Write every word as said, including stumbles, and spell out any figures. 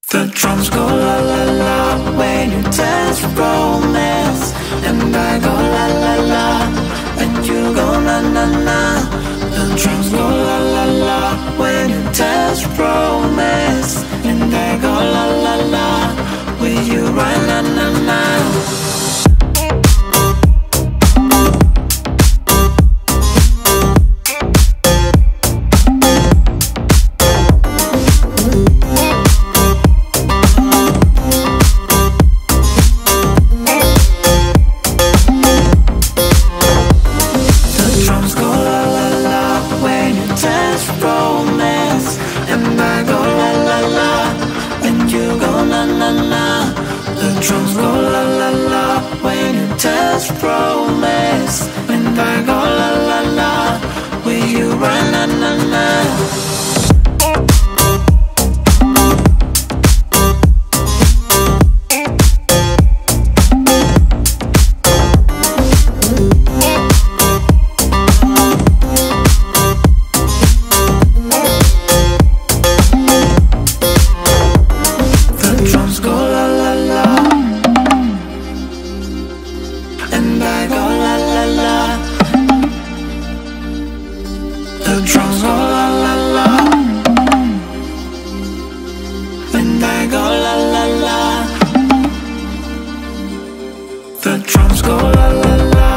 The drums go la la la when you dance for romance, and I go la la la when you go na na na. The drums go la la la when you dance for romance, and I go la la la with you right na na na. Drums go la la la when you touch romance, and I go la la la with you right na na na. The drums go la la la, and I go la la la. The drums go la la la.